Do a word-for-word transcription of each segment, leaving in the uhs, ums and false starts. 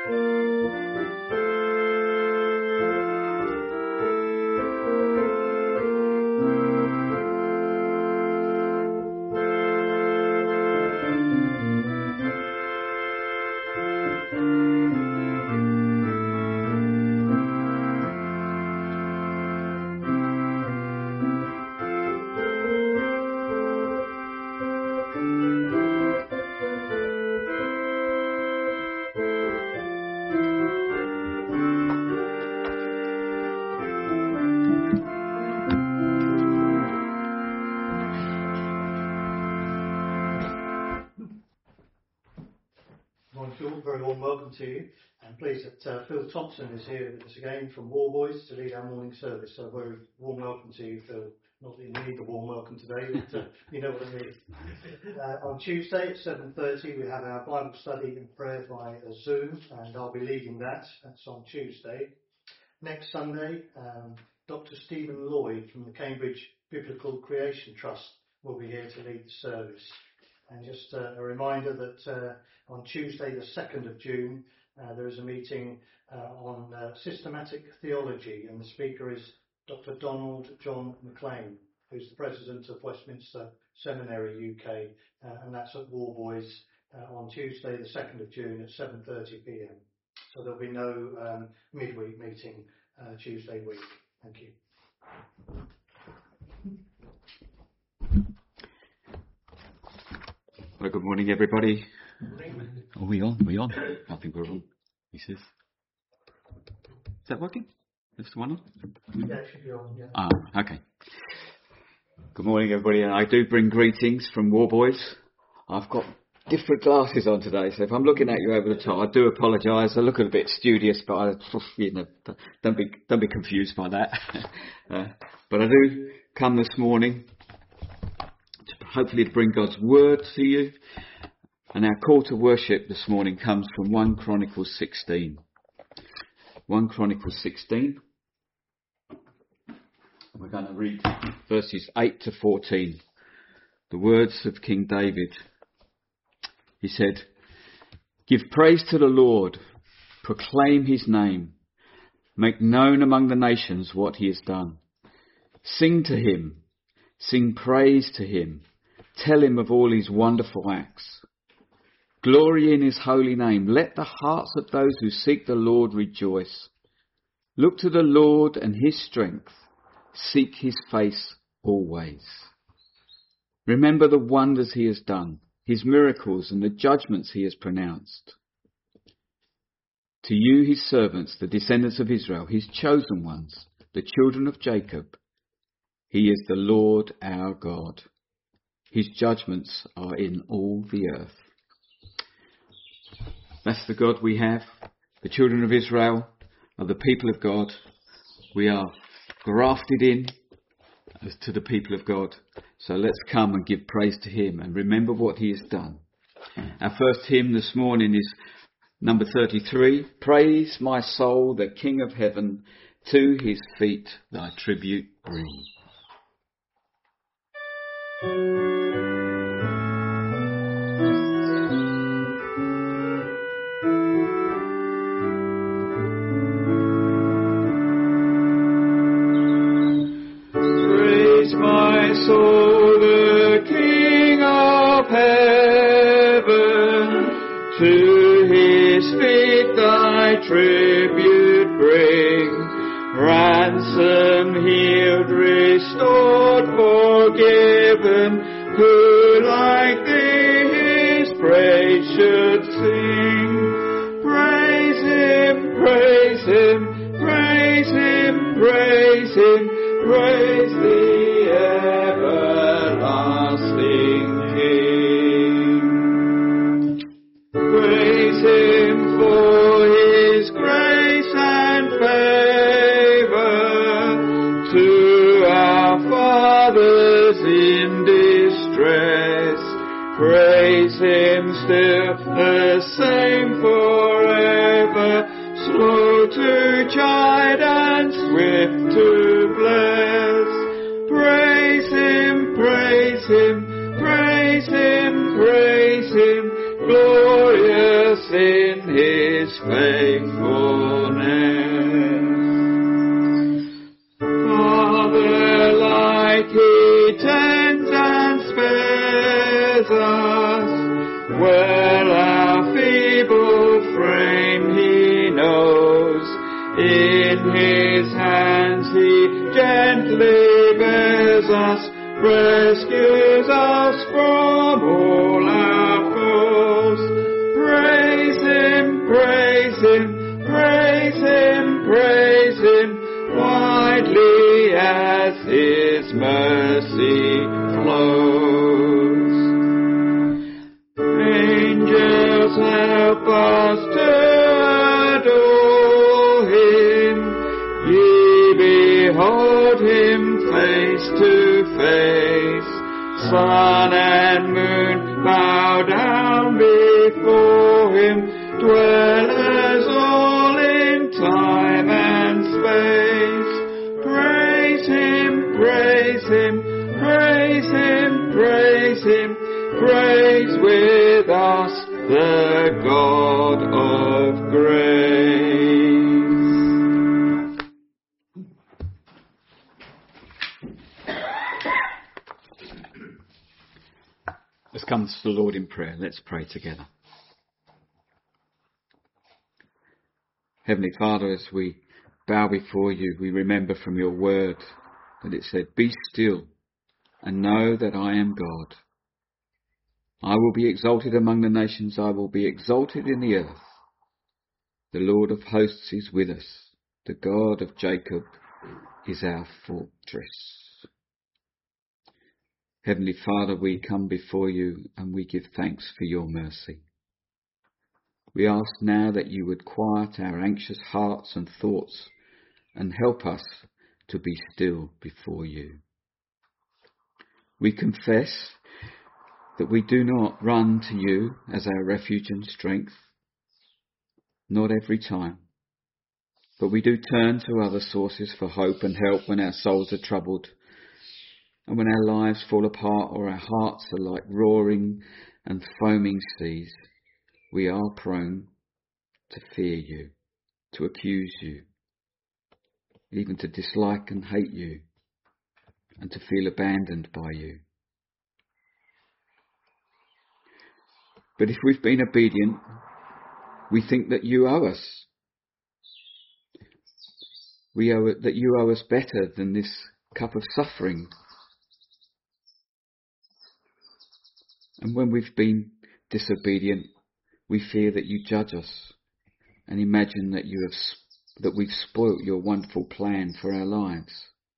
Very warm welcome to you, and pleased that uh, Phil Thompson is here with us again from War Boys to lead our morning service. So very warm welcome to you, Phil. Not that you need a warm welcome today, but uh, you know what I mean. Uh, on Tuesday at seven thirty we have our Bible study and prayer by Zoom, and I'll be leading that. That's on Tuesday. Next Sunday, um, Doctor Stephen Lloyd from the Cambridge Biblical Creation Trust will be here to lead the service. And just uh, a reminder that uh, on Tuesday the second of June uh, there is a meeting uh, on uh, systematic theology, and the speaker is Doctor Donald John McLean, who's the president of Westminster Seminary U K, uh, and that's at War Boys uh, on Tuesday the second of June at seven thirty p m. So there'll be no um, midweek meeting uh, Tuesday week. Thank you. Well, good morning, everybody. Are we on? Are we on? I think we're on. He says. Is that working? Is the one on? Yeah, it should be on, yeah. Ah, okay. Good morning, everybody. I do bring greetings from War Boys. I've got different glasses on today, so if I'm looking at you over the top, I do apologise. I look a bit studious, but I, you know, don't be don't be confused by that. uh, but I do come this morning hopefully to bring God's word to you. And our call to worship this morning comes from First Chronicles sixteen. First Chronicles sixteen. We're going to read verses eight to fourteen. The words of King David. He said, "Give praise to the Lord, proclaim his name, make known among the nations what he has done. Sing to him, sing praise to him. Tell him of all his wonderful acts. Glory in his holy name. Let the hearts of those who seek the Lord rejoice. Look to the Lord and his strength. Seek his face always. Remember the wonders he has done, his miracles and the judgments he has pronounced. To you, his servants, the descendants of Israel, his chosen ones, the children of Jacob, he is the Lord our God. His judgments are in all the earth." That's the God we have. The children of Israel are the people of God. We are grafted in to the people of God. So let's come and give praise to him and remember what he has done. Our first hymn this morning is number thirty-three. Praise my soul, the King of heaven, to his feet thy tribute bring. Praise my soul, the King of heaven, to his feet thy tribute bring. Ransom healed, restored, forgiven, who like thee his praise should sing. Praise him, praise him, praise him, praise him, praise the everlasting King. Praise him for his grace and favour to our fathers in distress. Praise him still the same forever, slow to chide and swift to bless. Praise him, praise him, praise him, praise him, glorious in his his faithfulness. Father-like he tends and spares us, well our feeble frame he knows. In his hands he gently bears us, rescues us from all our foes. Praise him, praise him, praise him, praise him, widely as his mercy flows. Angels help us to adore him, ye behold him face to face. Sun and moon bow down before him, dwellers all in time and space. Praise him, praise him, praise him, praise him, praise with us the God of grace. Let's come to the Lord in prayer. Let's pray together. Heavenly Father, as we bow before you, we remember from your word that it said, "Be still and know that I am God. I will be exalted among the nations. I will be exalted in the earth. The Lord of hosts is with us. The God of Jacob is our fortress." Heavenly Father, we come before you and we give thanks for your mercy. We ask now that you would quiet our anxious hearts and thoughts and help us to be still before you. We confess that we do not run to you as our refuge and strength, not every time, but we do turn to other sources for hope and help when our souls are troubled and when our lives fall apart or our hearts are like roaring and foaming seas. We are prone to fear you, to accuse you, even to dislike and hate you, and to feel abandoned by you. But if we've been obedient, we think that you owe us. We owe it, that you owe us better than this cup of suffering. And when we've been disobedient, we fear that you judge us and imagine that you have that we've spoilt your wonderful plan for our lives.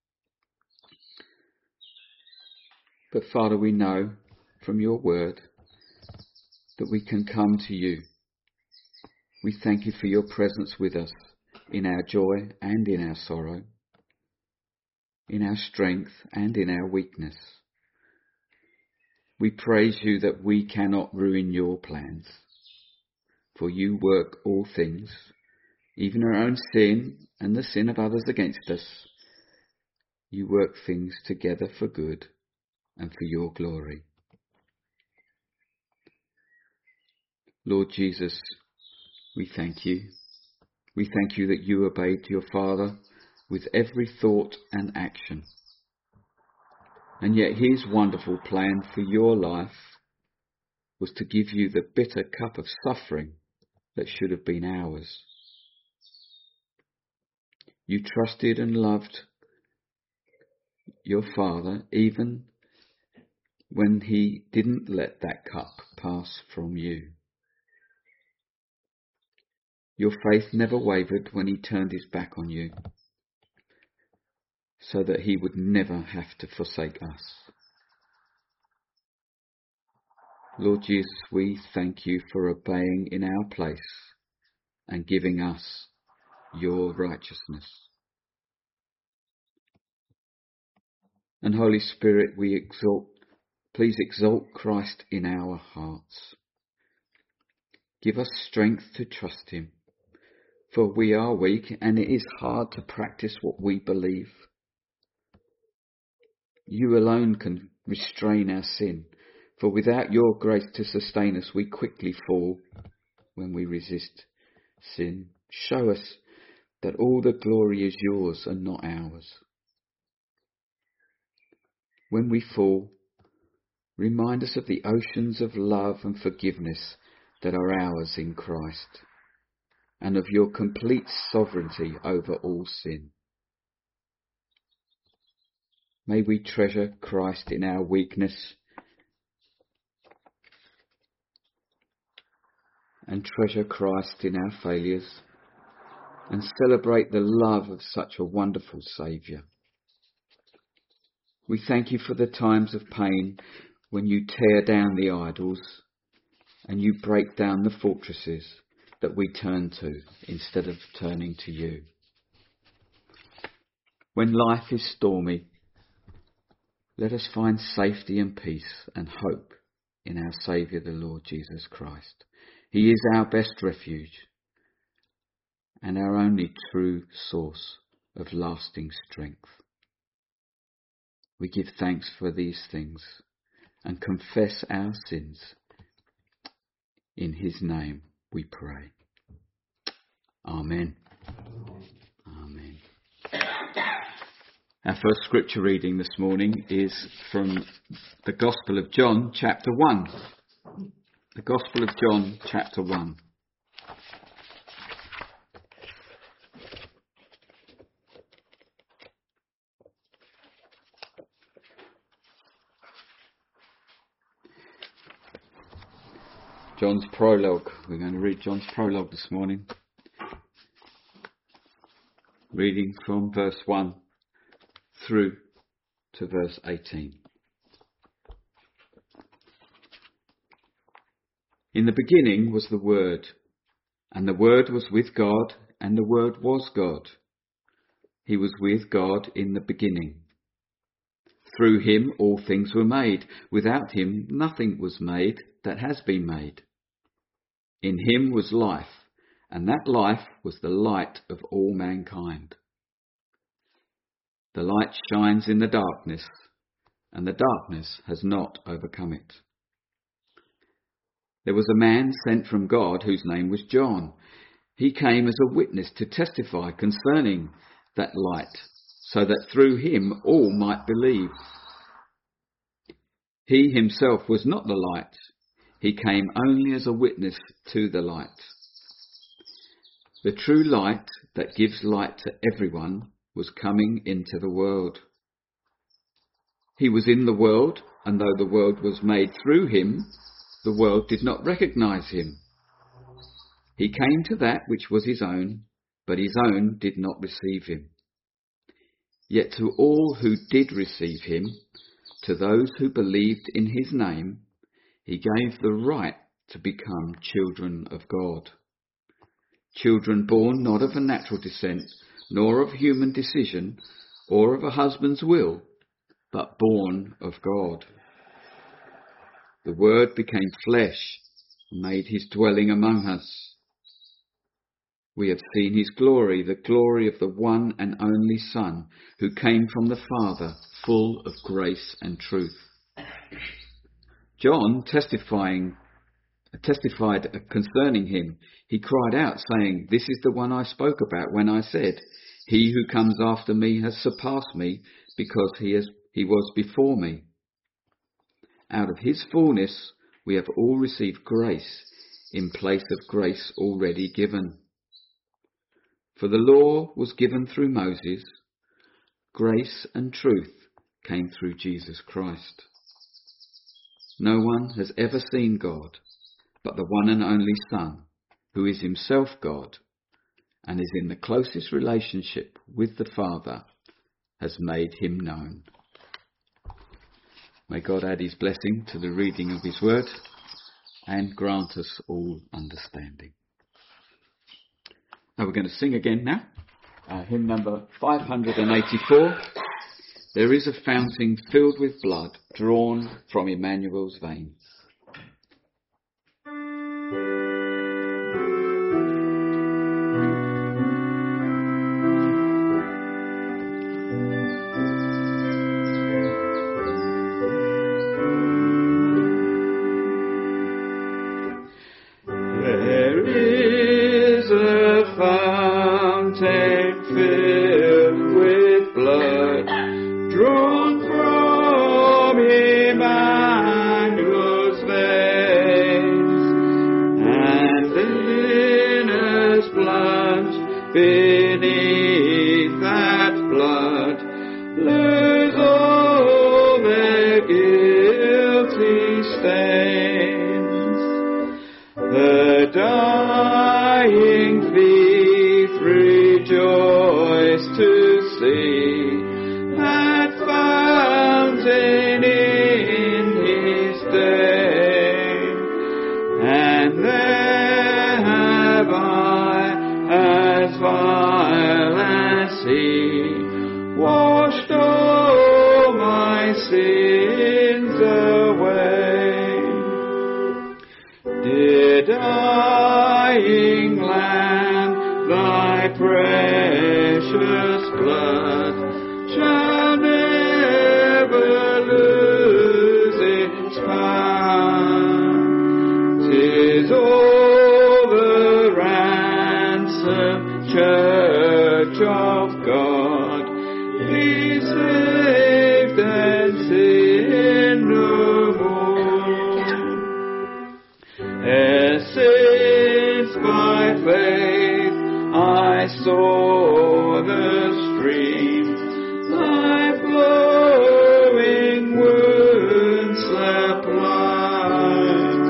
But Father, we know from your word that we can come to you. We thank you for your presence with us in our joy and in our sorrow, in our strength and in our weakness. We praise you that we cannot ruin your plans, for you work all things, even our own sin and the sin of others against us. You work things together for good and for your glory. Lord Jesus, we thank you. We thank you that you obeyed your Father with every thought and action. And yet his wonderful plan for your life was to give you the bitter cup of suffering that should have been ours. You trusted and loved your Father even when he didn't let that cup pass from you. Your faith never wavered when he turned his back on you, so that he would never have to forsake us. Lord Jesus, we thank you for obeying in our place and giving us your righteousness. And Holy Spirit, we exalt, please exalt Christ in our hearts. Give us strength to trust him, for we are weak and it is hard to practice what we believe. You alone can restrain our sin, for without your grace to sustain us, we quickly fall when we resist sin. Show us that all the glory is yours and not ours. When we fall, remind us of the oceans of love and forgiveness that are ours in Christ, and of your complete sovereignty over all sin. May we treasure Christ in our weakness and treasure Christ in our failures and celebrate the love of such a wonderful Saviour. We thank you for the times of pain when you tear down the idols and you break down the fortresses that we turn to instead of turning to you. When life is stormy, let us find safety and peace and hope in our Saviour, the Lord Jesus Christ. He is our best refuge and our only true source of lasting strength. We give thanks for these things and confess our sins. In his name we pray. Amen. Amen. Our first scripture reading this morning is from the Gospel of John, chapter one. The Gospel of John, chapter one. John's prologue. We're going to read John's prologue this morning. Reading from verse one through to verse eighteen. In the beginning was the Word, and the Word was with God, and the Word was God. He was with God in the beginning. Through him all things were made. Without him nothing was made that has been made. In him was life, and that life was the light of all mankind. The light shines in the darkness, and the darkness has not overcome it. There was a man sent from God whose name was John. He came as a witness to testify concerning that light, so that through him all might believe. He himself was not the light. He came only as a witness to the light. The true light that gives light to everyone was coming into the world. He was in the world, and though the world was made through him, the world did not recognize him. He came to that which was his own, but his own did not receive him. Yet to all who did receive him, to those who believed in his name, he gave the right to become children of God. Children born not of a natural descent, nor of human decision, or of a husband's will, but born of God. The Word became flesh and made his dwelling among us. We have seen his glory, the glory of the one and only Son, who came from the Father, full of grace and truth. John, testifying, testified concerning him, he cried out, saying, "This is the one I spoke about when I said, 'He who comes after me has surpassed me, because he, has, he was before me.' Out of his fullness we have all received grace in place of grace already given. For the law was given through Moses, grace and truth came through Jesus Christ. No one has ever seen God, but the one and only Son, who is himself God and is in the closest relationship with the Father, has made him known." May God add his blessing to the reading of his word and grant us all understanding. Now we're going to sing again now. Uh, hymn number five hundred eighty-four. There is a fountain filled with blood drawn from Emmanuel's veins. There is a beneath that flood, lose all their guilty stains. The dying thief rejoiced to see that fountain in his day, and there have I, as vile as he, washed all my sins away. Dear dying Lamb, thy precious blood shall never lose its power. 'Tis all the ransom Church of God, be saved and sin no more. As since by faith I saw the stream, thy flowing wounds supply,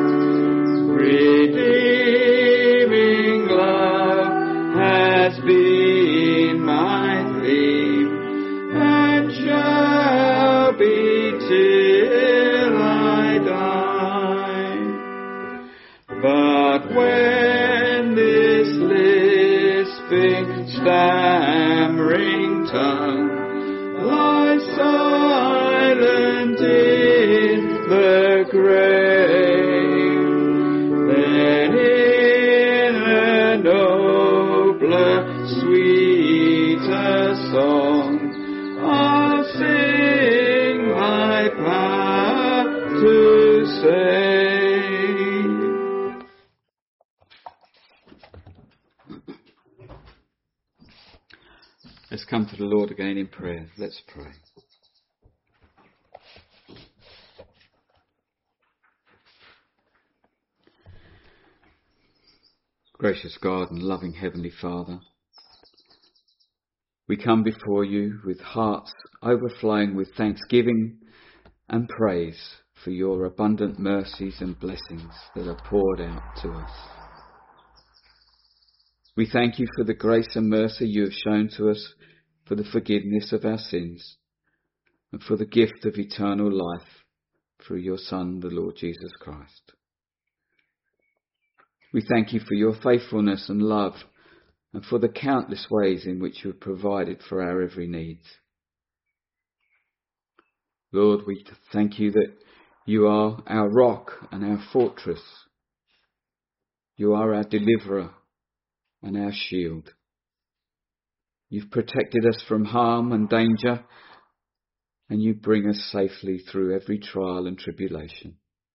redeeming love has been my theme, and shall be till I die. But when this lisping, stammering tongue lies silent in the grave, then in a nobler, sweeter song I'll sing my power to save. Let's come to the Lord again in prayer. Let's pray. Gracious God and loving Heavenly Father, we come before you with hearts overflowing with thanksgiving and praise for your abundant mercies and blessings that are poured out to us. We thank you for the grace and mercy you have shown to us, for the forgiveness of our sins, and for the gift of eternal life through your Son, the Lord Jesus Christ. We thank you for your faithfulness and love, and for the countless ways in which you have provided for our every need. Lord, we thank you that you are our rock and our fortress. You are our deliverer and our shield. You've protected us from harm and danger, and you bring us safely through every trial and tribulation.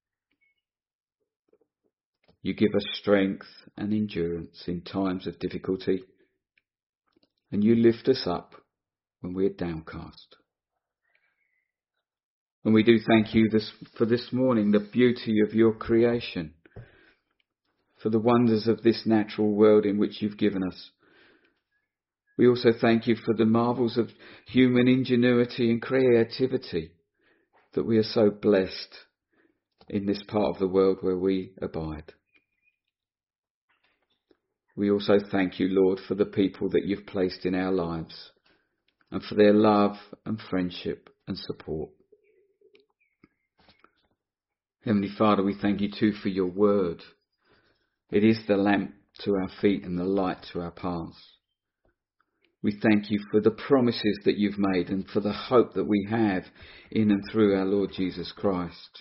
You give us strength and endurance in times of difficulty, and you lift us up when we're downcast. And we do thank you this, for this morning, the beauty of your creation, for the wonders of this natural world in which you've given us. We also thank you for the marvels of human ingenuity and creativity, that we are so blessed in this part of the world where we abide. We also thank you, Lord, for the people that you've placed in our lives, and for their love and friendship and support. Heavenly Father, we thank you too for your word. It is the lamp to our feet and the light to our paths. We thank you for the promises that you've made and for the hope that we have in and through our Lord Jesus Christ.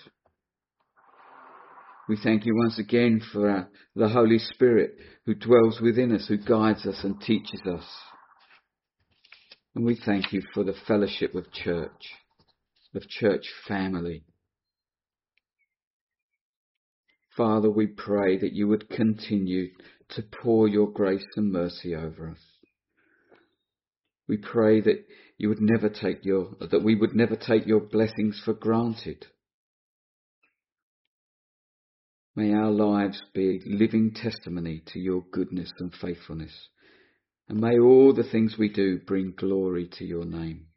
We thank you once again for our, the Holy Spirit who dwells within us, who guides us and teaches us. And we thank you for the fellowship of church, of church family. Father, we pray that you would continue to pour your grace and mercy over us. We pray that you would never take your, that we would never take your blessings for granted. May our lives be living testimony to your goodness and faithfulness And may all the things we do bring glory to your name.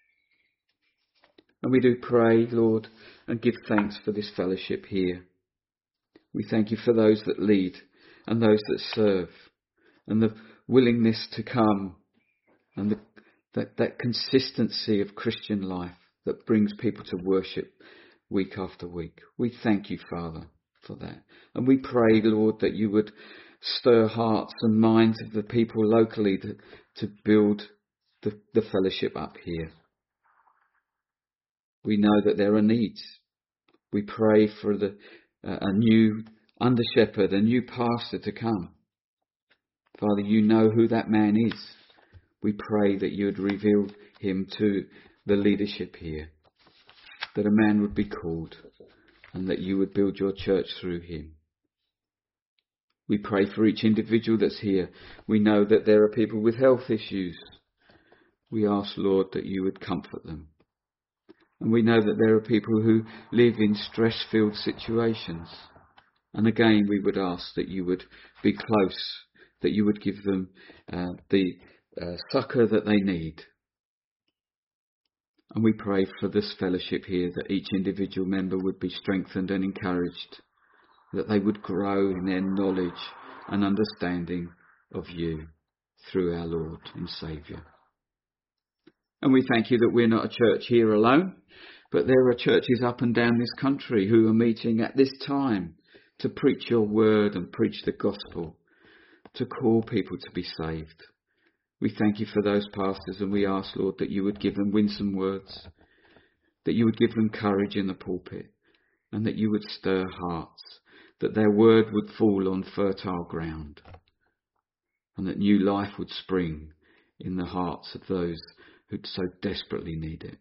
And we do pray, Lord, and give thanks for this fellowship here. We thank you for those that lead and those that serve, and the willingness to come, and the, that, that consistency of Christian life that brings people to worship week after week. We thank you, Father, for that. And we pray, Lord, that you would stir hearts and minds of the people locally to, to build the, the fellowship up here. We know that there are needs. We pray for the uh, a new under shepherd, a new pastor to come. Father, you know who that man is. We pray that you would reveal him to the leadership here, that a man would be called, and that you would build your church through him. We pray for each individual that's here. We know that there are people with health issues. We ask, Lord, that you would comfort them. And we know that there are people who live in stress-filled situations. And again, we would ask that you would be close, that you would give them uh, the uh, succour that they need. And we pray for this fellowship here, that each individual member would be strengthened and encouraged, that they would grow in their knowledge and understanding of you through our Lord and Saviour. And we thank you that we're not a church here alone, but there are churches up and down this country who are meeting at this time to preach your word and preach the gospel, to call people to be saved. We thank you for those pastors, and we ask, Lord, that you would give them winsome words, that you would give them courage in the pulpit, and that you would stir hearts, that their word would fall on fertile ground, and that new life would spring in the hearts of those who so desperately need it.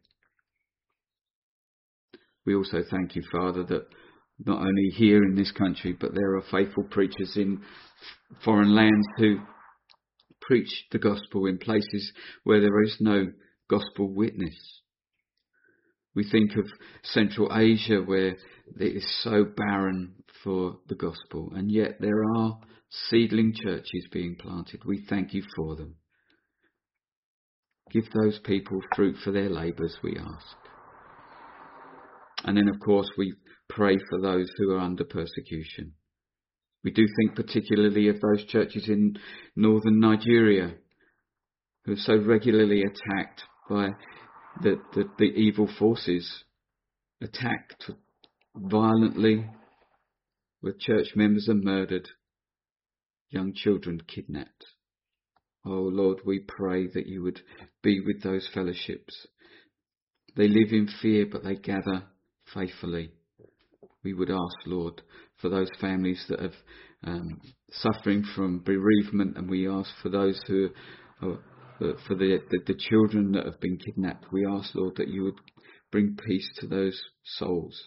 We also thank you, Father, that not only here in this country, but there are faithful preachers in foreign lands who preach the gospel in places where there is no gospel witness. We think of Central Asia, where it is so barren for the gospel, and yet there are seedling churches being planted. We thank you for them. Give those people fruit for their labours, we ask. And then, of course, we pray for those who are under persecution. We do think particularly of those churches in northern Nigeria who are so regularly attacked by the, the, the evil forces, attacked violently, where church members are murdered, young children kidnapped. Oh Lord, we pray that you would be with those fellowships. They live in fear, but they gather faithfully. We would ask, Lord, for those families that are um, suffering from bereavement, and we ask for those who are, for the, the, the children that have been kidnapped. We ask, Lord, that you would bring peace to those souls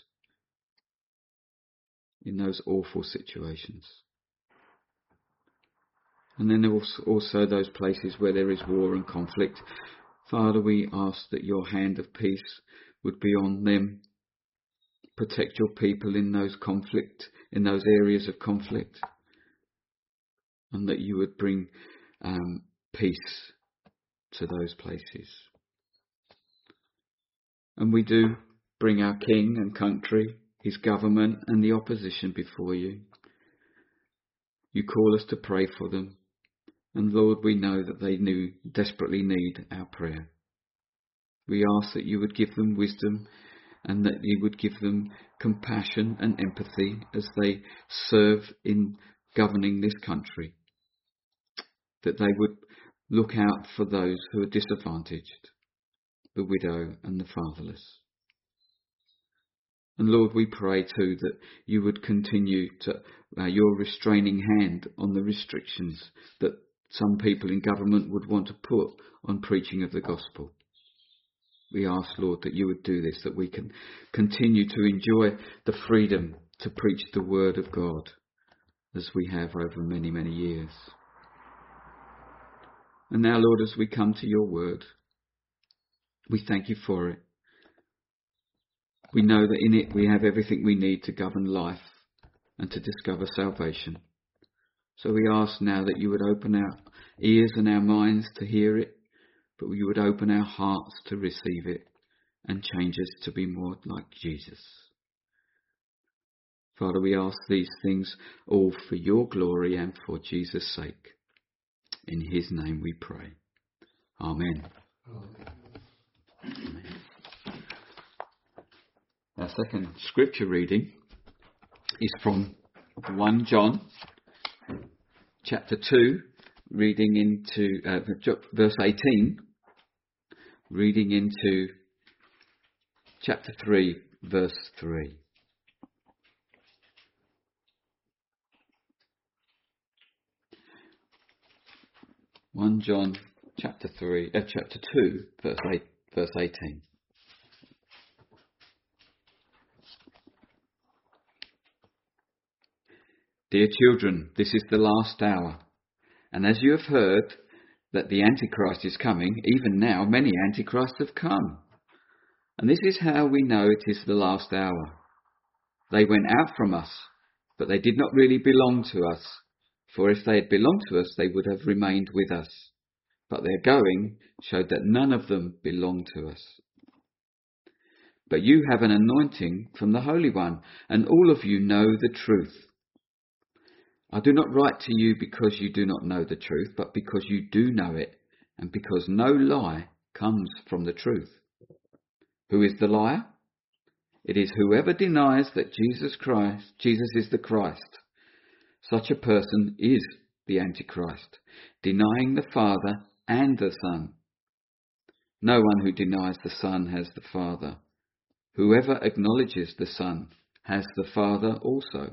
in those awful situations. And then there are also those places where there is war and conflict. Father, we ask that your hand of peace would be on them. Protect your people in those conflict, in those areas of conflict, and that you would bring um, peace to those places. And we do bring our king and country, his government and the opposition before you. You call us to pray for them. And Lord, we know that they knew, desperately need our prayer. We ask that you would give them wisdom, and that you would give them compassion and empathy as they serve in governing this country. That they would look out for those who are disadvantaged, the widow and the fatherless. And Lord, we pray too that you would continue to uh, your restraining hand on the restrictions that some people in government would want to put on preaching of the gospel. We ask, Lord, that you would do this, that we can continue to enjoy the freedom to preach the word of God as we have over many, many years. And now, Lord, as we come to your word, we thank you for it. We know that in it we have everything we need to govern life and to discover salvation. So we ask now that you would open our, ears and our minds to hear it, but you would open our hearts to receive it and change us to be more like Jesus. Father, we ask these things all for your glory and for Jesus' sake. In his name we pray. Amen. Amen. Our second scripture reading is from First John chapter two, reading into uh, verse eighteen, reading into chapter three, verse three. First John chapter three, uh, chapter two, verse eight, verse eighteen. Dear children, this is the last hour, and as you have heard that the Antichrist is coming, even now many Antichrists have come. And this is how we know it is the last hour. They went out from us, but they did not really belong to us, for if they had belonged to us, they would have remained with us. But their going showed that none of them belonged to us. But you have an anointing from the Holy One, and all of you know the truth. I do not write to you because you do not know the truth, but because you do know it, and because no lie comes from the truth. Who is the liar? It is whoever denies that Jesus Christ, Jesus is the Christ. Such a person is the Antichrist, denying the Father and the Son. No one who denies the Son has the Father. Whoever acknowledges the Son has the Father also.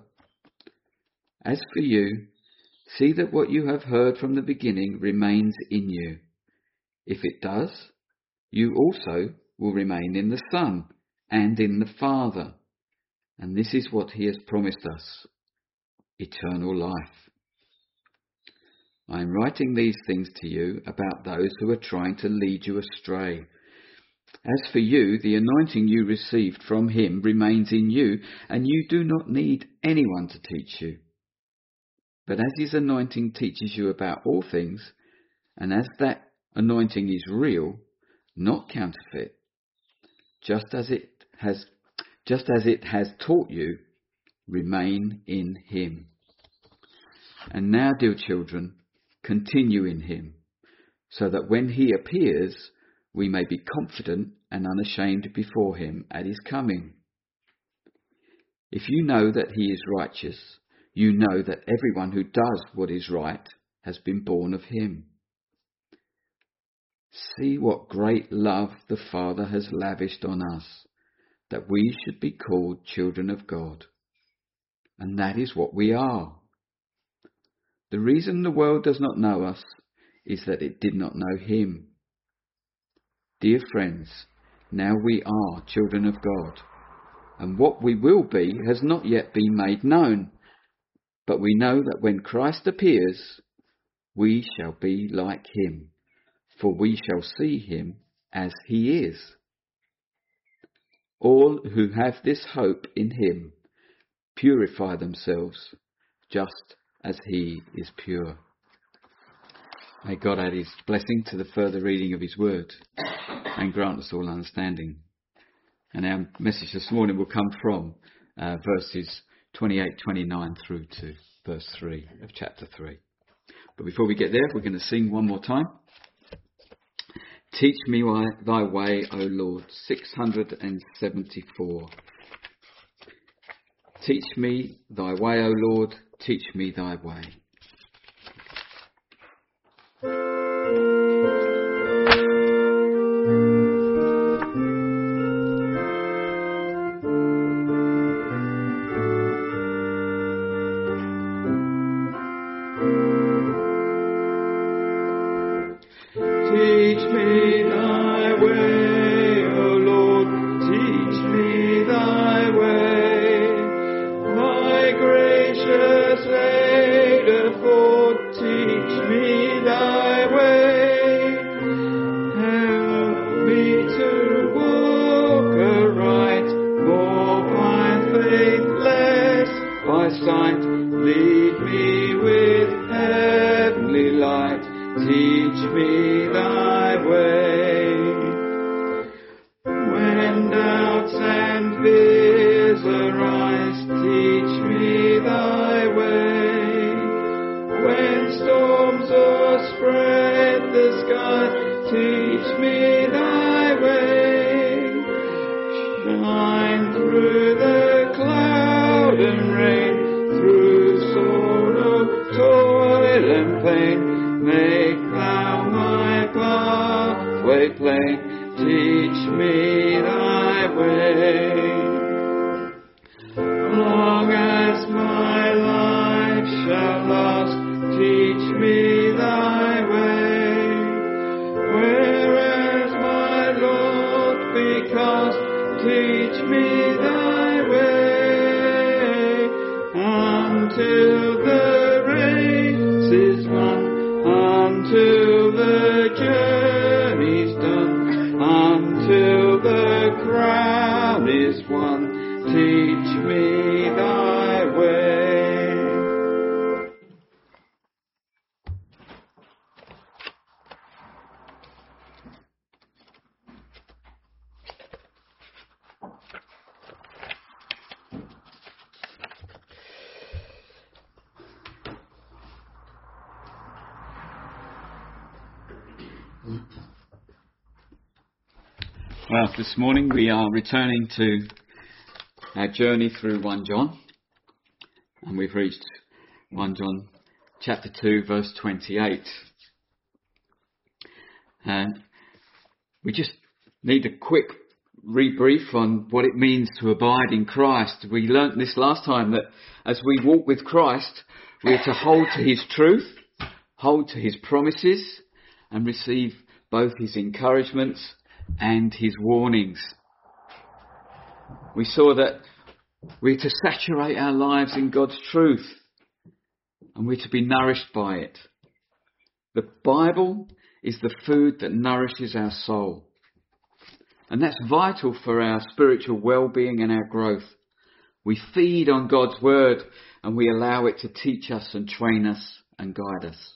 As for you, see that what you have heard from the beginning remains in you. If it does, you also will remain in the Son and in the Father. And this is what he has promised us, eternal life. I am writing these things to you about those who are trying to lead you astray. As for you, the anointing you received from him remains in you, and you do not need anyone to teach you. But as his anointing teaches you about all things, and as that anointing is real, not counterfeit, just as it has, just as it has taught you, remain in him. And now, dear children, continue in him, so that when he appears, we may be confident and unashamed before him at his coming. If you know that he is righteous, you know that everyone who does what is right has been born of him. See what great love the Father has lavished on us, that we should be called children of God. And that is what we are. The reason the world does not know us is that it did not know him. Dear friends, now we are children of God, and what we will be has not yet been made known. But we know that when Christ appears, we shall be like him, for we shall see him as he is. All who have this hope in him purify themselves, just as he is pure. May God add his blessing to the further reading of his word and grant us all understanding. And our message this morning will come from uh, verses twenty-eight, twenty-nine through to verse three of chapter three. But before we get there, we're going to sing one more time. Teach me thy way, O Lord, six hundred seventy-four. Teach me thy way, O Lord, teach me thy way. Later teach me thy way. When doubts and fears arise, teach me thy way. When storms o'erspread the sky, teach me thy way. Shine through the cloud and rain, through sorrow, toil and pain. Make thou my pathway plain, teach me thy way. Long as my life shall last, teach me thy way. Whereas my Lord be cast, teach me thy way. Until the race is won, until the journey's done, until the crown is won, teach me thy way. Well, this morning we are returning to our journey through First John, and we've reached First John chapter two verse twenty-eight. And we just need a quick rebrief on what it means to abide in Christ. We learnt this last time, that as we walk with Christ, we are to hold to his truth, hold to his promises, and receive both his encouragements and his warnings. We saw that we're to saturate our lives in God's truth, and we're to be nourished by it. The Bible is the food that nourishes our soul, and that's vital for our spiritual well-being and our growth. We feed on God's word, and we allow it to teach us and train us and guide us.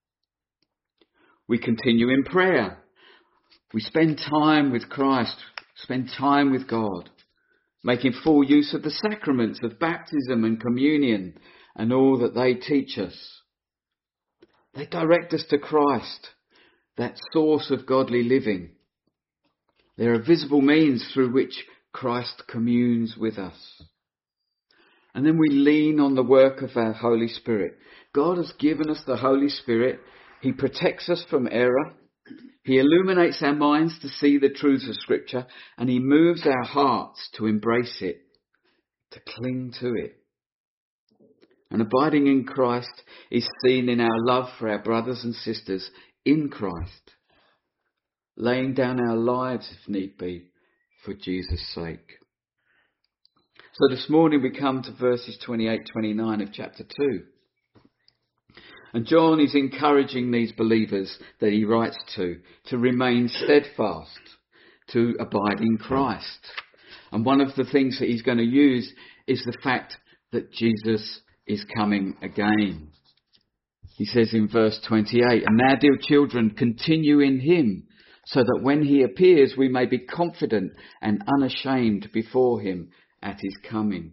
We continue in prayer. We spend time with Christ, spend time with God, making full use of the sacraments of baptism and communion and all that they teach us. They direct us to Christ, that source of godly living. They're a visible means through which Christ communes with us. And then we lean on the work of our Holy Spirit. God has given us the Holy Spirit. He protects us from error. He illuminates our minds to see the truths of Scripture, and he moves our hearts to embrace it, to cling to it. And abiding in Christ is seen in our love for our brothers and sisters in Christ, laying down our lives if need be for Jesus' sake. So this morning we come to verses twenty-eight to twenty-nine of chapter two. And John is encouraging these believers that he writes to, to remain steadfast, to abide in Christ. And one of the things that he's going to use is the fact that Jesus is coming again. He says in verse twenty-eight, "And now, dear children, continue in him, so that when he appears we may be confident and unashamed before him at his coming."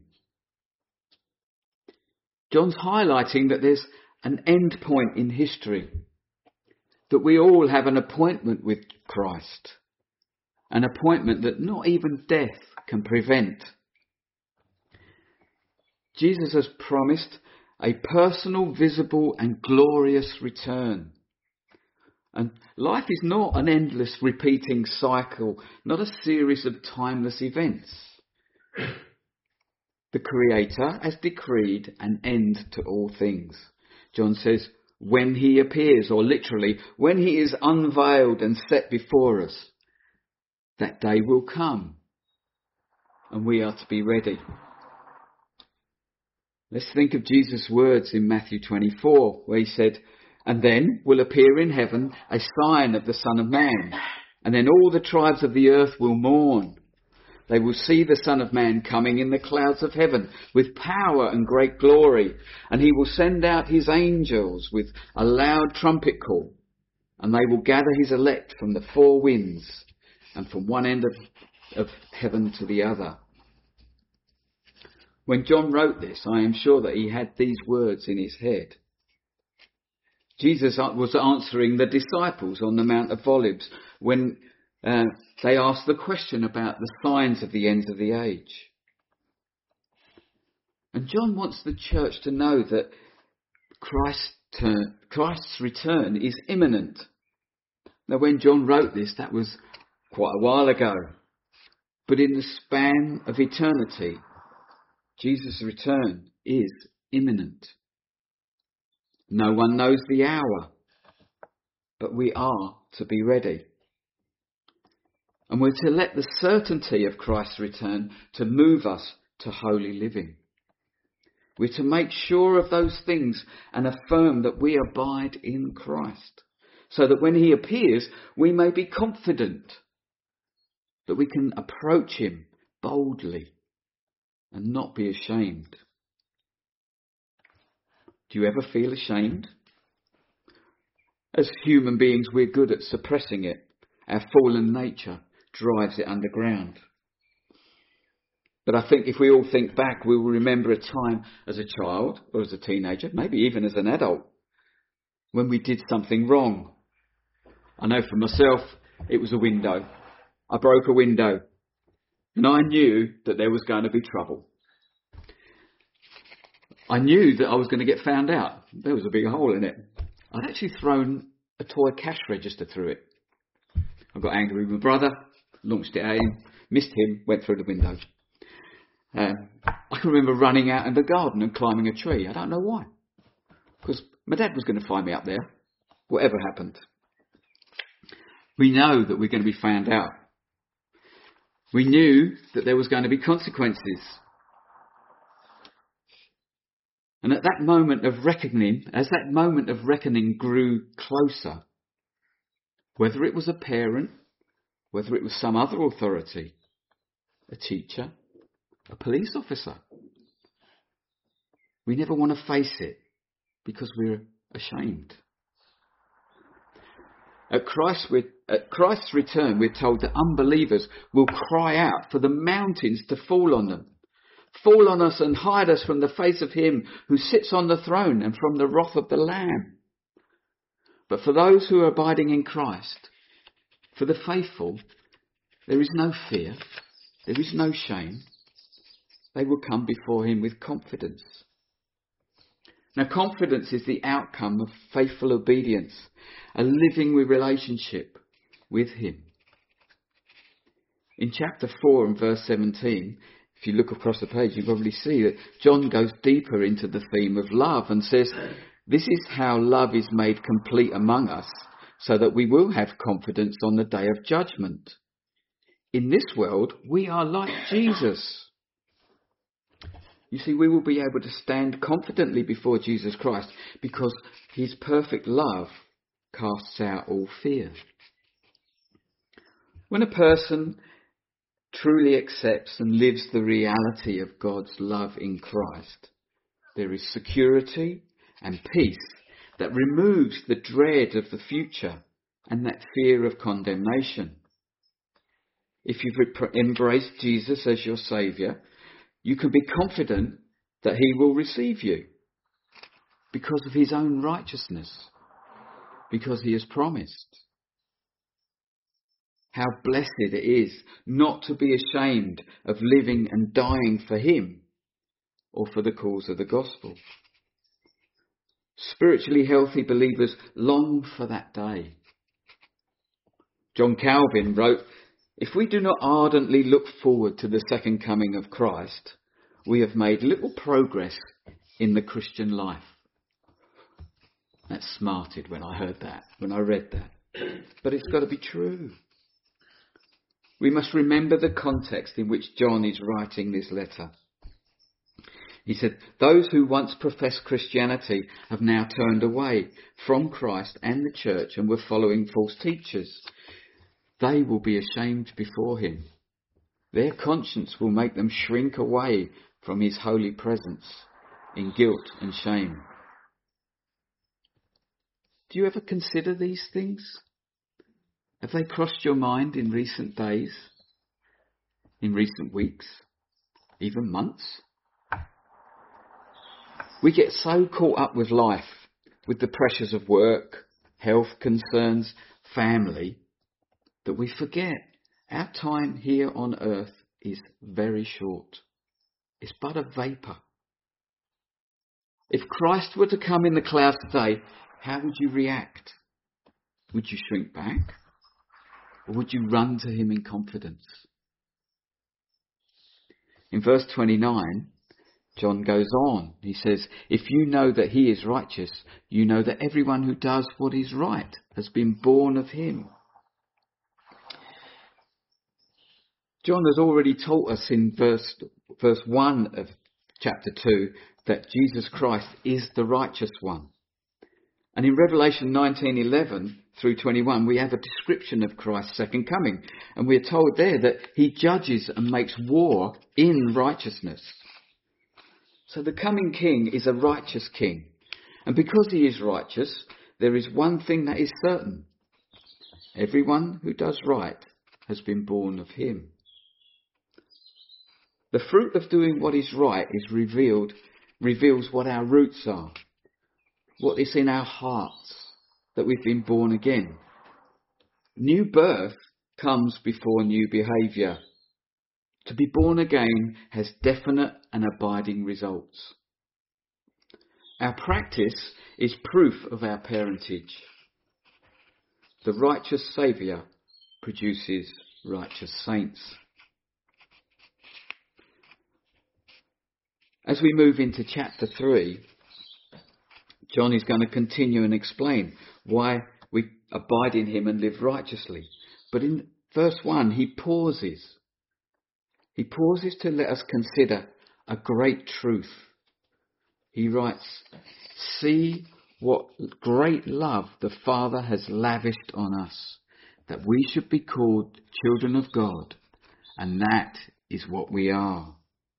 John's highlighting that there's an end point in history, that we all have an appointment with Christ, an appointment that not even death can prevent. Jesus has promised a personal, visible and glorious return. And life is not an endless repeating cycle, not a series of timeless events. The Creator has decreed an end to all things. John says, when he appears, or literally, when he is unveiled and set before us, that day will come, and we are to be ready. Let's think of Jesus' words in Matthew twenty-four, where he said, "And then will appear in heaven a sign of the Son of Man, and then all the tribes of the earth will mourn. They will see the Son of Man coming in the clouds of heaven with power and great glory, and he will send out his angels with a loud trumpet call, and they will gather his elect from the four winds and from one end of, of heaven to the other. When John wrote this, I am sure that he had these words in his head. Jesus was answering the disciples on the Mount of Olives when uh, they asked the question about the signs of the end of the age. And John wants the church to know that Christ's, turn, Christ's return is imminent. Now, when John wrote this, that was quite a while ago. But in the span of eternity, Jesus' return is imminent. No one knows the hour, but we are to be ready. And we're to let the certainty of Christ's return to move us to holy living. We're to make sure of those things and affirm that we abide in Christ, so that when he appears, we may be confident that we can approach him boldly and not be ashamed. Do you ever feel ashamed? As human beings, we're good at suppressing it. Our fallen nature drives it underground. But I think if we all think back, we will remember a time as a child or as a teenager, maybe even as an adult, when we did something wrong. I know for myself, it was a window. I broke a window, and I knew that there was going to be trouble. I knew that I was going to get found out. There was a big hole in it. I'd actually thrown a toy cash register through it. I got angry with my brother, launched it at him, missed him, went through the window. Um, I can remember running out in the garden and climbing a tree. I don't know why. Because my dad was going to find me up there, whatever happened. We know that we're going to be found out. We knew that there was going to be consequences. And at that moment of reckoning, as that moment of reckoning grew closer, whether it was a parent, whether it was some other authority, a teacher, a police officer, we never want to face it because we're ashamed. At, Christ, at Christ's return, we're told that unbelievers will cry out for the mountains to fall on them. Fall on us and hide us from the face of him who sits on the throne and from the wrath of the Lamb. But for those who are abiding in Christ, for the faithful, there is no fear, there is no shame. They will come before him with confidence. Now, confidence is the outcome of faithful obedience, a living relationship with him. In chapter four and verse seventeen, if you look across the page, you probably see that John goes deeper into the theme of love and says, this is how love is made complete among us, so that we will have confidence on the day of judgment. In this world, we are like Jesus. You see, we will be able to stand confidently before Jesus Christ because his perfect love casts out all fear. When a person truly accepts and lives the reality of God's love in Christ, there is security and peace that removes the dread of the future and that fear of condemnation. If you've embraced Jesus as your Saviour, you can be confident that he will receive you because of his own righteousness, because he has promised. How blessed it is not to be ashamed of living and dying for him or for the cause of the gospel. Spiritually healthy believers long for that day. John Calvin wrote, if we do not ardently look forward to the second coming of Christ, we have made little progress in the Christian life. That smarted when I heard that, when I read that. But it's got to be true. We must remember the context in which John is writing this letter. He said, those who once professed Christianity have now turned away from Christ and the church and were following false teachers. They will be ashamed before him. Their conscience will make them shrink away from his holy presence in guilt and shame. Do you ever consider these things? Have they crossed your mind in recent days, in recent weeks, even months? We get so caught up with life, with the pressures of work, health concerns, family, that we forget our time here on earth is very short. It's but a vapour. If Christ were to come in the clouds today, how would you react? Would you shrink back? Or would you run to him in confidence? In verse twenty-nine, John goes on. He says, if you know that he is righteous, you know that everyone who does what is right has been born of him. John has already taught us in verse, verse one of chapter two that Jesus Christ is the righteous one. And in Revelation nineteen eleven through twenty-one, we have a description of Christ's second coming. And we are told there that he judges and makes war in righteousness. So the coming king is a righteous king. And because he is righteous, there is one thing that is certain. Everyone who does right has been born of him. The fruit of doing what is right is revealed, reveals what our roots are, what is in our hearts, that we've been born again. New birth comes before new behaviour. To be born again has definite and abiding results. Our practice is proof of our parentage. The righteous Saviour produces righteous saints. As we move into chapter three, John is going to continue and explain why we abide in him and live righteously. But in verse one, he pauses. He pauses to let us consider a great truth. He writes, see what great love the Father has lavished on us, that we should be called children of God, and that is what we are.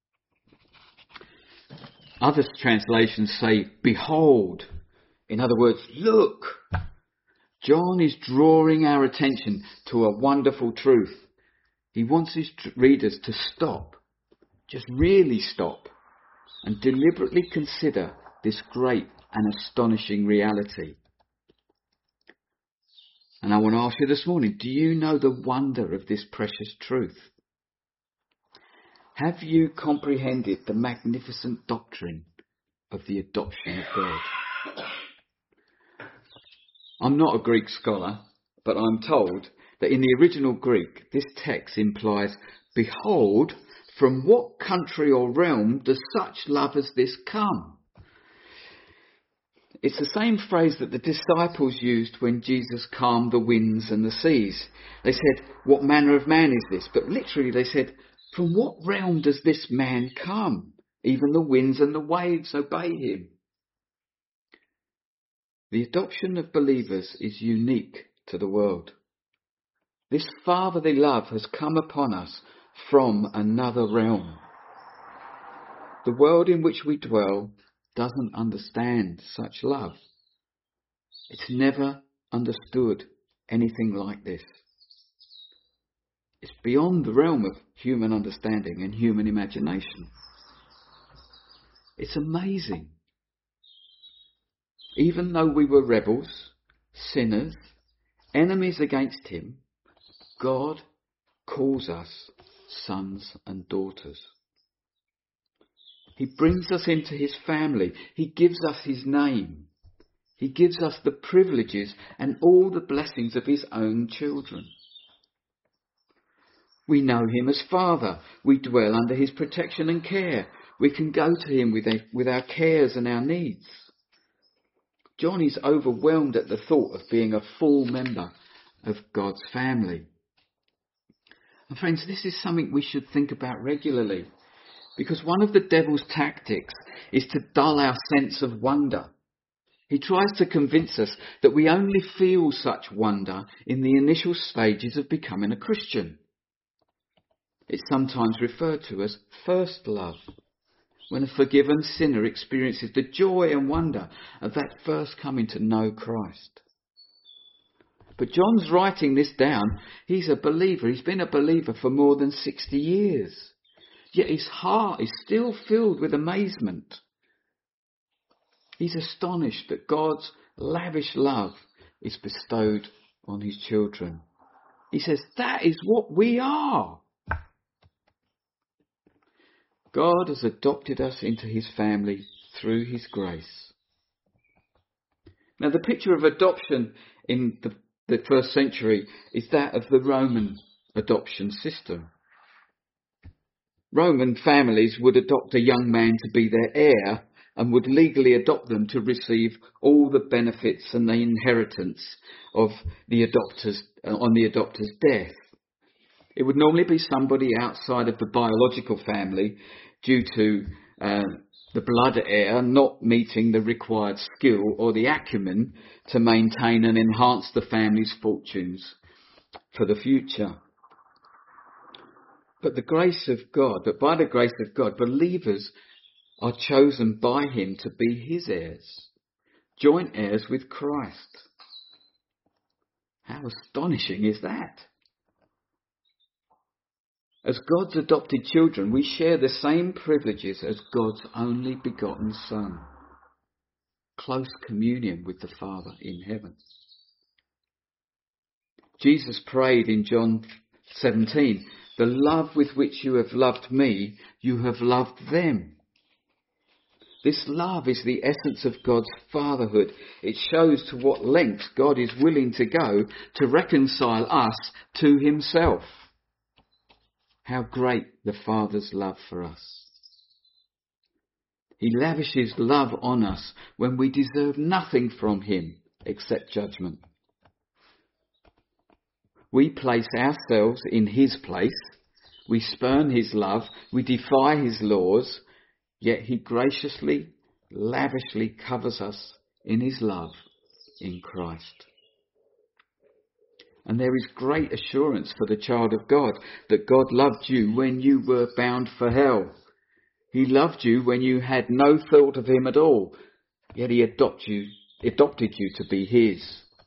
Other translations say, behold. In other words, look. John is drawing our attention to a wonderful truth. He wants his readers to stop, just really stop, and deliberately consider this great and astonishing reality. And I want to ask you this morning, do you know the wonder of this precious truth? Have you comprehended the magnificent doctrine of the adoption of God? I'm not a Greek scholar, but I'm told that in the original Greek, this text implies, behold, from what country or realm does such love as this come? It's the same phrase that the disciples used when Jesus calmed the winds and the seas. They said, what manner of man is this? But literally they said, from what realm does this man come? Even the winds and the waves obey him. The adoption of believers is unique to the world. This fatherly love has come upon us from another realm. The world in which we dwell doesn't understand such love. It's never understood anything like this. It's beyond the realm of human understanding and human imagination. It's amazing. Even though we were rebels, sinners, enemies against him, God calls us sons and daughters. He brings us into his family. He gives us his name. He gives us the privileges and all the blessings of his own children. We know him as Father. We dwell under his protection and care. We can go to him with our, with our cares and our needs. John is overwhelmed at the thought of being a full member of God's family. And friends, this is something we should think about regularly, because one of the devil's tactics is to dull our sense of wonder. He tries to convince us that we only feel such wonder in the initial stages of becoming a Christian. It's sometimes referred to as first love, when a forgiven sinner experiences the joy and wonder of that first coming to know Christ. But John's writing this down. He's a believer. He's been a believer for more than sixty years. Yet his heart is still filled with amazement. He's astonished that God's lavish love is bestowed on his children. He says, that is what we are. God has adopted us into his family through his grace. Now, the picture of adoption in the, the first century is that of the Roman adoption system. Roman families would adopt a young man to be their heir and would legally adopt them to receive all the benefits and the inheritance of the adopters on the adopter's death. It would normally be somebody outside of the biological family due to uh, the blood heir not meeting the required skill or the acumen to maintain and enhance the family's fortunes for the future. But the grace of God, but by the grace of God, believers are chosen by him to be his heirs, joint heirs with Christ. How astonishing is that? As God's adopted children, we share the same privileges as God's only begotten Son. Close communion with the Father in heaven. Jesus prayed in John seventeen, the love with which you have loved me, you have loved them. This love is the essence of God's fatherhood. It shows to what lengths God is willing to go to reconcile us to himself. How great the Father's love for us. He lavishes love on us when we deserve nothing from him except judgment. We place ourselves in his place. We spurn his love. We defy his laws. Yet he graciously, lavishly covers us in his love in Christ. And there is great assurance for the child of God that God loved you when you were bound for hell. He loved you when you had no thought of him at all, yet he adopt you, adopted you to be his.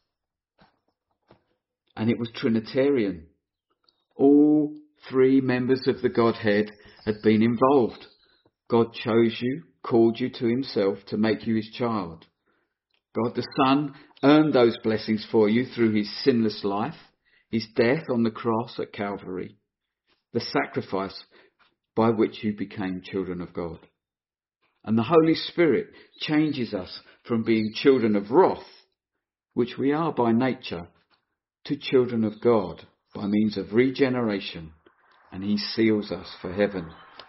And it was Trinitarian. All three members of the Godhead had been involved. God chose you, called you to himself to make you his child. God the Son earned those blessings for you through his sinless life, his death on the cross at Calvary, the sacrifice by which you became children of God. And the Holy Spirit changes us from being children of wrath, which we are by nature, to children of God by means of regeneration, and he seals us for heaven.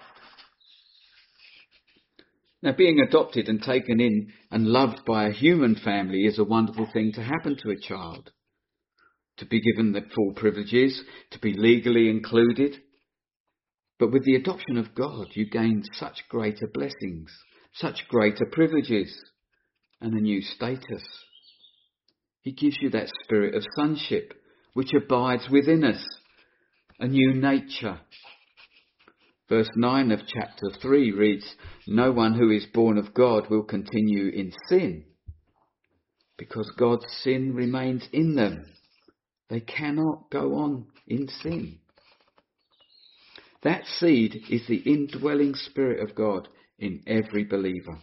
Now, being adopted and taken in and loved by a human family is a wonderful thing to happen to a child. To be given the full privileges, to be legally included. But with the adoption of God, you gain such greater blessings, such greater privileges, and a new status. He gives you that spirit of sonship, which abides within us, a new nature. Verse nine of chapter three reads, no one who is born of God will continue in sin, because God's sin remains in them. They cannot go on in sin. That seed is the indwelling Spirit of God in every believer.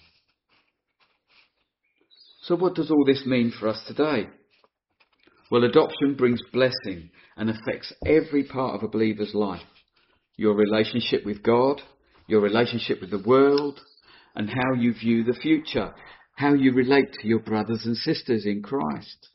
So what does all this mean for us today? Well, adoption brings blessing and affects every part of a believer's life. Your relationship with God, your relationship with the world, and how you view the future, how you relate to your brothers and sisters in Christ.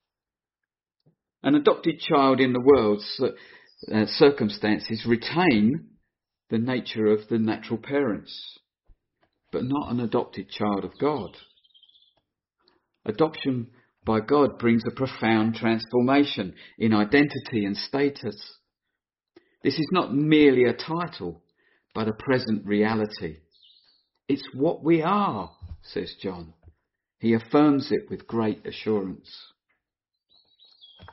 An adopted child in the world's uh, circumstances retain the nature of the natural parents, but not an adopted child of God. Adoption by God brings a profound transformation in identity and status. This is not merely a title, but a present reality. It's what we are, says John. He affirms it with great assurance.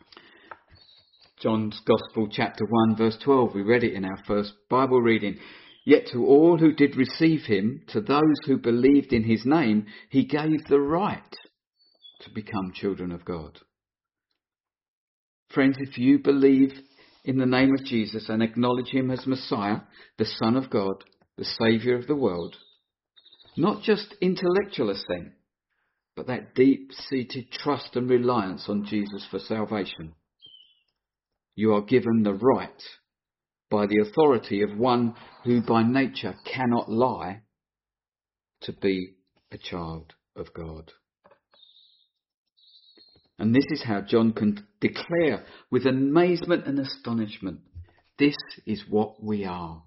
John's Gospel, chapter one, verse twelve, we read it in our first Bible reading. Yet to all who did receive him, to those who believed in his name, he gave the right to become children of God. Friends, if you believe in the name of Jesus and acknowledge him as Messiah, the Son of God, the Saviour of the world, not just intellectual assent, but that deep-seated trust and reliance on Jesus for salvation, you are given the right, by the authority of one who by nature cannot lie, to be a child of God. And this is how John can declare with amazement and astonishment, this is what we are.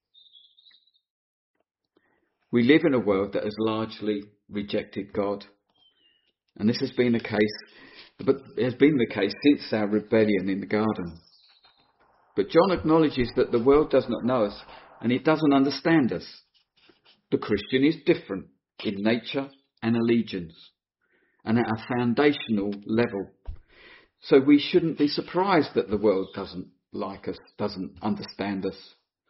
We live in a world that has largely rejected God. And this has been the case, but it has been the case since our rebellion in the garden. But John acknowledges that the world does not know us and it doesn't understand us. The Christian is different in nature and allegiance and at a foundational level. So we shouldn't be surprised that the world doesn't like us, doesn't understand us.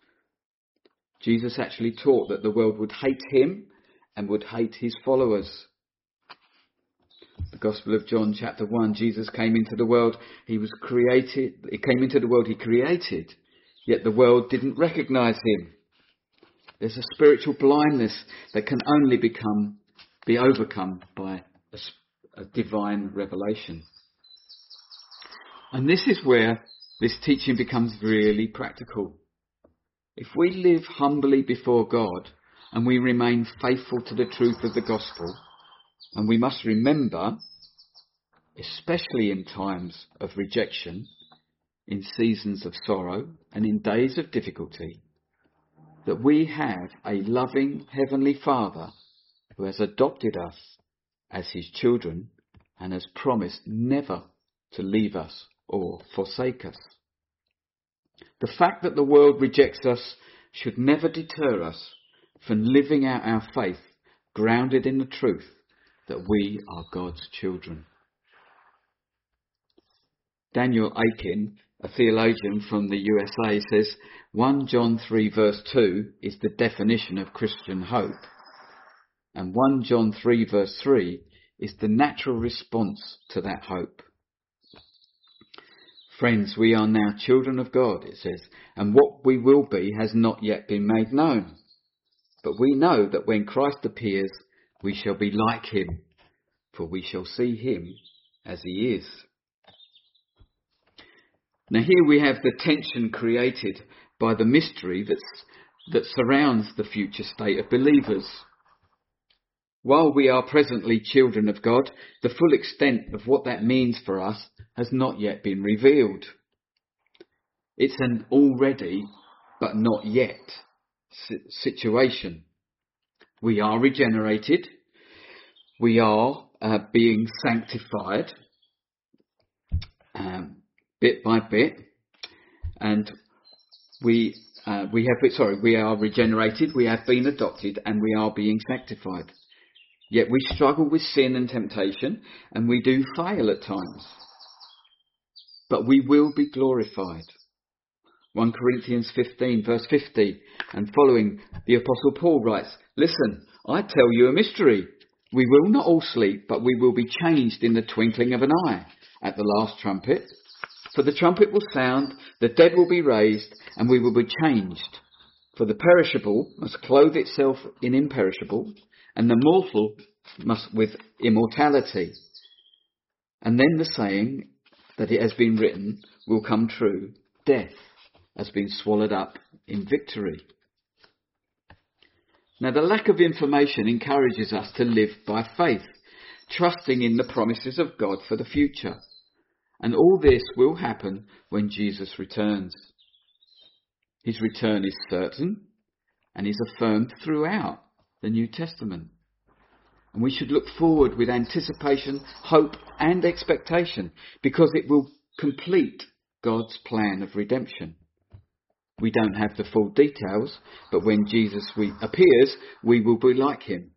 Jesus actually taught that the world would hate him and would hate his followers. The Gospel of John chapter one, Jesus came into the world, he was created, he came into the world he created, yet the world didn't recognise him. There's a spiritual blindness that can only become, be overcome by a, a divine revelation. And this is where this teaching becomes really practical. If we live humbly before God and we remain faithful to the truth of the gospel, and we must remember, especially in times of rejection, in seasons of sorrow and in days of difficulty, that we have a loving Heavenly Father who has adopted us as his children and has promised never to leave us or forsake us. The fact that the world rejects us should never deter us from living out our faith grounded in the truth that we are God's children. Daniel Aiken, a theologian from the U S A, says First John three verse two is the definition of Christian hope, and First John three verse three is the natural response to that hope. Friends, we are now children of God, it says, and what we will be has not yet been made known. But we know that when Christ appears, we shall be like him, for we shall see him as he is. Now here we have the tension created by the mystery that's, that surrounds the future state of believers. While we are presently children of God, the full extent of what that means for us has not yet been revealed. It's an already but not yet situation. We are regenerated. We are uh, being sanctified um, bit by bit, and we uh, we have sorry we are regenerated. We have been adopted, and we are being sanctified. Yet we struggle with sin and temptation, and we do fail at times. But we will be glorified. First Corinthians fifteen verse fifty and following, the Apostle Paul writes, "Listen, I tell you a mystery. We will not all sleep, but we will be changed in the twinkling of an eye at the last trumpet. For the trumpet will sound, the dead will be raised, and we will be changed. For the perishable must clothe itself in imperishable, and the mortal must with immortality." And then the saying that it has been written will come true. Death has been swallowed up in victory. Now, the lack of information encourages us to live by faith, trusting in the promises of God for the future. And all this will happen when Jesus returns. His return is certain and is affirmed throughout the New Testament. And we should look forward with anticipation, hope and expectation, because it will complete God's plan of redemption. We don't have the full details, but when Jesus we, appears, we will be like him.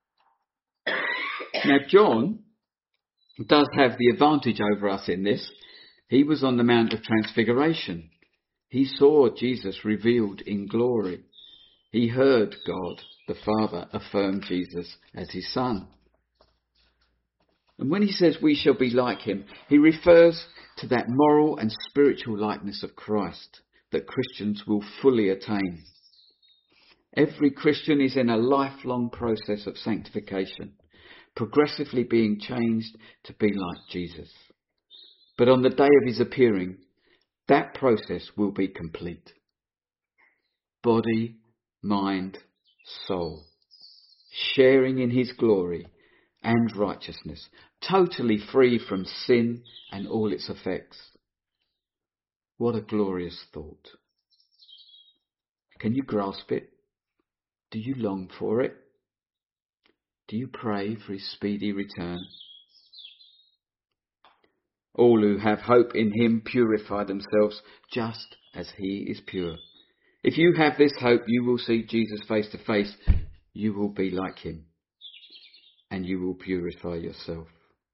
Now, John does have the advantage over us in this. He was on the Mount of Transfiguration. He saw Jesus revealed in glory. He heard God, the Father, affirm Jesus as his Son. And when he says we shall be like him, he refers to that moral and spiritual likeness of Christ that Christians will fully attain. Every Christian is in a lifelong process of sanctification, progressively being changed to be like Jesus. But on the day of his appearing, that process will be complete. Body, mind, soul, sharing in his glory and righteousness, totally free from sin and all its effects. What a glorious thought. Can you grasp it? Do you long for it? Do you pray for his speedy return? All who have hope in him purify themselves just as he is pure. If you have this hope, you will see Jesus face to face. You will be like him, and you will purify yourself.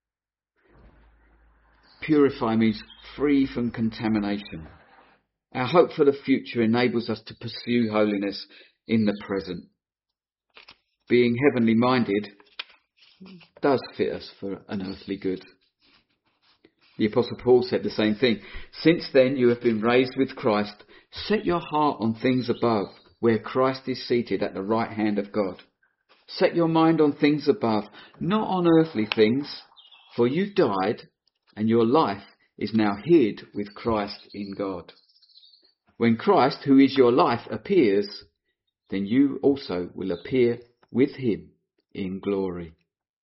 Purify means free from contamination. Our hope for the future enables us to pursue holiness in the present. Being heavenly minded does fit us for an earthly good. The Apostle Paul said the same thing. Since then you have been raised with Christ. Set your heart on things above, where Christ is seated at the right hand of God. Set your mind on things above, not on earthly things, for you died, and your life is now hid with Christ in God. When Christ, who is your life, appears, then you also will appear with him in glory.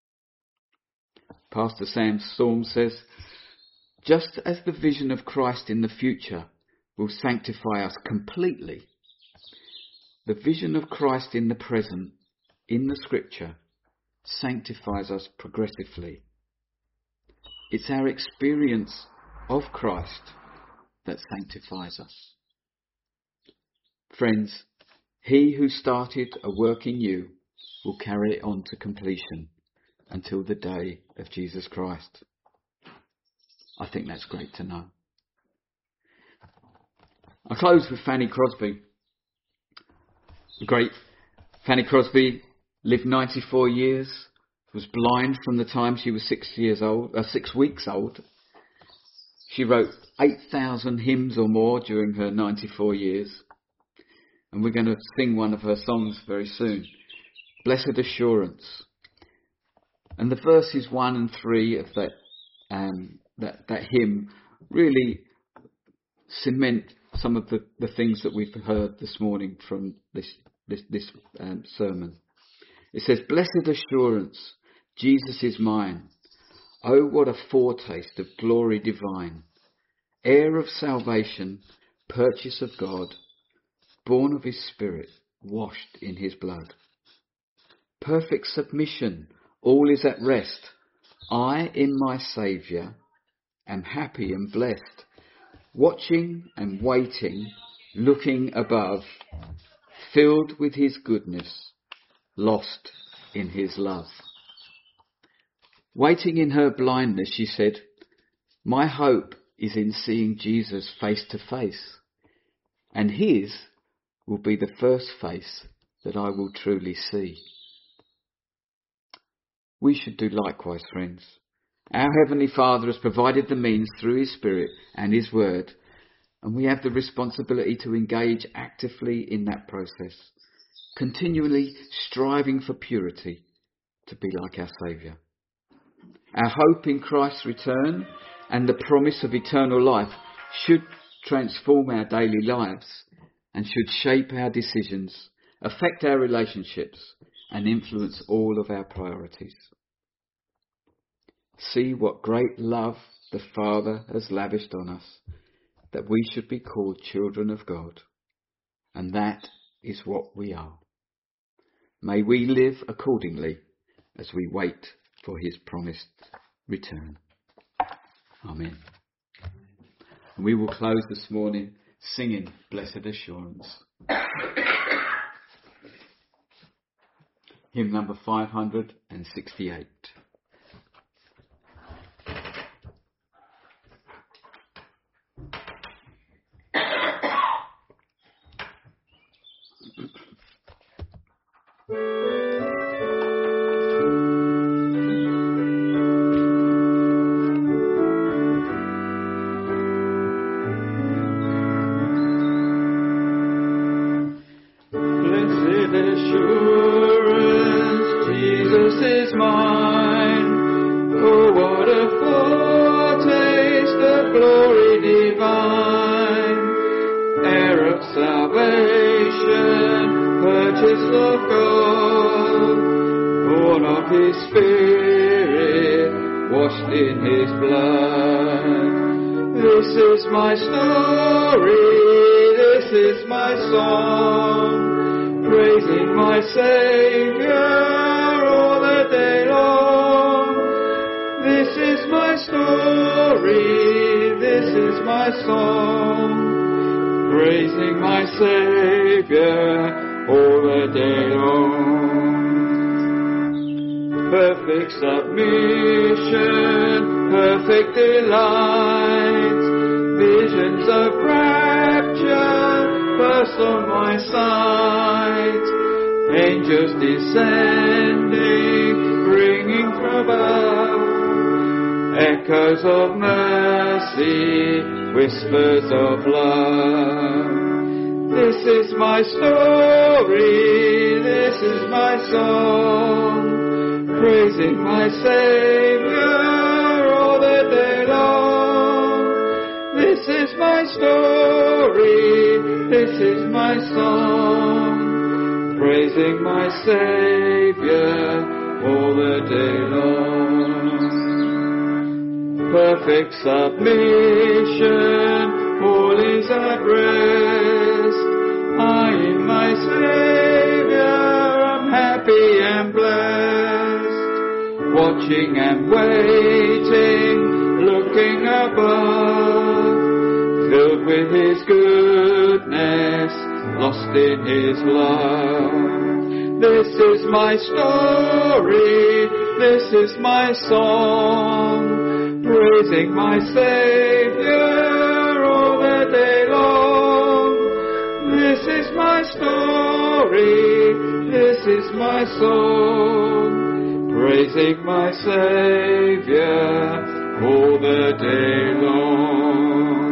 Pastor Sam Storm says, just as the vision of Christ in the future will sanctify us completely, the vision of Christ in the present, in the scripture, sanctifies us progressively. It's our experience of Christ that sanctifies us. Friends, he who started a work in you will carry it on to completion until the day of Jesus Christ. I think that's great to know. I close with Fanny Crosby. The great Fanny Crosby lived ninety-four years, was blind from the time she was six years old, uh, six weeks old. She wrote eight thousand hymns or more during her ninety-four years. And we're going to sing one of her songs very soon. Blessed Assurance. And the verses one and three of that um, that, that hymn really cement some of the, the things that we've heard this morning from this this, this um, sermon. It says, Blessed assurance, Jesus is mine. Oh, what a foretaste of glory divine. Heir of salvation, purchase of God, born of his Spirit, washed in his blood. Perfect submission, all is at rest. I in my Saviour am happy and blessed, watching and waiting, looking above, filled with his goodness, lost in his love. Waiting in her blindness, she said, my hope is in seeing Jesus face to face, and his will be the first face that I will truly see. We should do likewise, friends. Our Heavenly Father has provided the means through his Spirit and his Word, and we have the responsibility to engage actively in that process, continually striving for purity to be like our Saviour. Our hope in Christ's return and the promise of eternal life should transform our daily lives and should shape our decisions, affect our relationships, and influence all of our priorities. See what great love the Father has lavished on us, that we should be called children of God, and that is what we are. May we live accordingly as we wait for his promised return. Amen. And we will close this morning singing Blessed Assurance. Hymn number five hundred sixty-eight. This is my story, this is my song, praising my Saviour all the day long. This is my story, this is my song, praising my Saviour all the day long. Perfect submission, perfect delight, visions of rapture burst on my sight. Angels descending, bringing from above, echoes of mercy, whispers of love. This is my story, this is my song, praising my Saviour all the day long. This is my story, this is my song, praising my Saviour all the day long. Perfect submission, all is at rest. I in my Saviour am happy and blessed. Watching and waiting, looking above, filled with His goodness, lost in His love. This is my story, this is my song, praising my Saviour all the day long. This is my story, this is my song, praising my Saviour all the day long.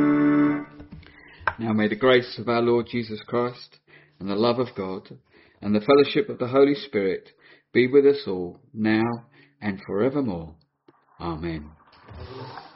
Now may the grace of our Lord Jesus Christ, and the love of God, and the fellowship of the Holy Spirit be with us all, now and forevermore. Amen.